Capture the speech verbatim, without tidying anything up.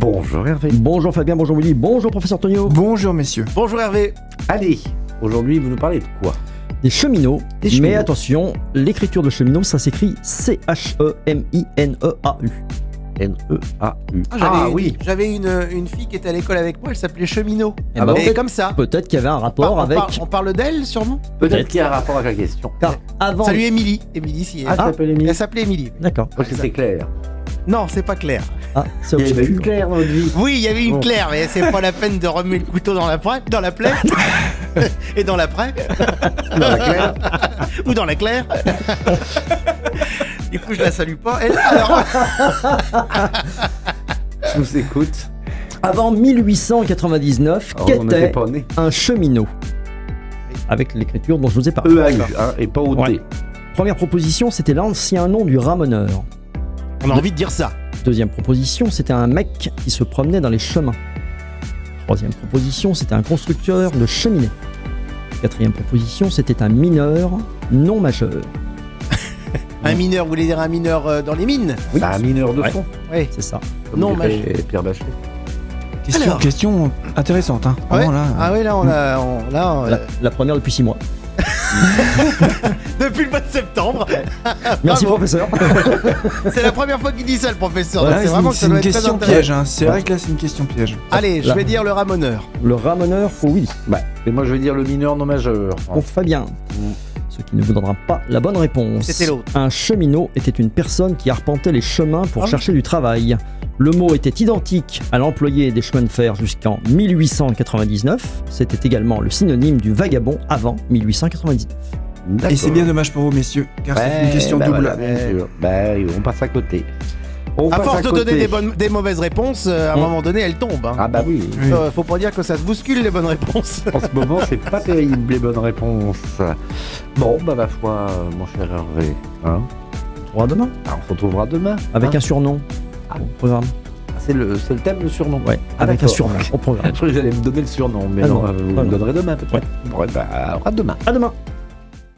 Bonjour Hervé. Bonjour Fabien, bonjour Willy, bonjour professeur Tonio. Bonjour messieurs. Bonjour Hervé. Allez, aujourd'hui vous nous parlez de quoi? Des cheminots, Des cheminots. mais attention, l'écriture de cheminot, ça s'écrit C H E M I N E A U. N E A U. Ah, j'avais, Ah oui. J'avais une, une fille qui était à l'école avec moi, elle s'appelait Cheminot. Eh Ah ben, Et peut-être- comme ça. Peut-être qu'il y avait un On, rapport par- on avec... par- on parle d'elle sûrement. Peut-être qu'il y a un rapport avec la question. Car avant... Salut Émilie. Émilie, si. Ah, tu t'appelles Émilie? Elle s'appelait Émilie. D'accord. Parce que c'est clair. Non, c'est pas clair. Ah, c'est Il y avait eu obscur. clair dans notre vie. Oui, il y avait une Bon. Claire, mais c'est pas la peine de remuer le couteau dans la plaie, dans la plaie, et dans la plaie, Dans la claire. ou dans la claire. Du coup, je la salue pas. Elle, alors, Je vous écoute. Avant mille huit cent quatre-vingt-dix-neuf, Oh, on n'était qu'était pas nés. un cheminot? Avec l'écriture dont je vous ai parlé. E A U, hein, et pas O T. Ouais. Première proposition, c'était l'ancien nom du ramoneur. on a envie de dire ça. Deuxième proposition, c'était un mec qui se promenait dans les chemins. Troisième proposition, c'était un constructeur de cheminées. Quatrième proposition, c'était un mineur non majeur. Un mineur, vous voulez dire un mineur euh, dans les mines? Oui, C'est un mineur de Ouais. fond. Oui. c'est ça. Comme Non, dirait Pierre Bachelet. Question, Alors. question intéressante. Hein. Ouais. Vraiment, là, Ah oui, là, on a, on- là, on- La, la première depuis six mois. depuis le mois de septembre. Merci Bravo. professeur. C'est la première fois qu'il dit ça, le professeur. voilà, Donc c'est c'est vraiment une, que c'est ça doit une être très question intéressant. piège. Hein. C'est vrai que là, c'est une question piège. Allez, je Là. vais dire le ramoneur. Le ramoneur pour Willy. Bah, et moi je vais dire le mineur non majeur. Pour Fabien. Ce qui ne vous donnera pas la bonne réponse. C'était l'autre. Un cheminot était une personne qui arpentait les chemins pour Ah oui. chercher du travail. Le mot était identique à l'employé des chemins de fer jusqu'en mille huit cent quatre-vingt-dix-neuf. C'était également le synonyme du vagabond avant mille huit cent quatre-vingt-dix-neuf. Et c'est bien dommage pour vous messieurs, car c'est une question bah double. voilà, bien sûr. Bah, on passe à côté. On À passe force à de côté. donner des, bonnes, des mauvaises réponses, euh, à un Mm. moment donné, elles tombent. Hein. Ah bah oui. Oui. Euh, faut pas dire que ça se bouscule les bonnes réponses. En ce moment, c'est pas terrible les bonnes réponses. Bon, bah ma foi, euh, mon cher Hervé. Hein, On retrouvera demain. ah, on se retrouvera demain. Avec hein. un surnom Ah. au programme. C'est le, c'est le thème, le surnom. Ouais, Ah, avec un d'accord. surnom au programme. Je croyais que j'allez me donner le surnom, mais Ah non, non, euh, vous ah me non. donnerez demain peut-être. Ouais. Bon, bah, à demain. À demain.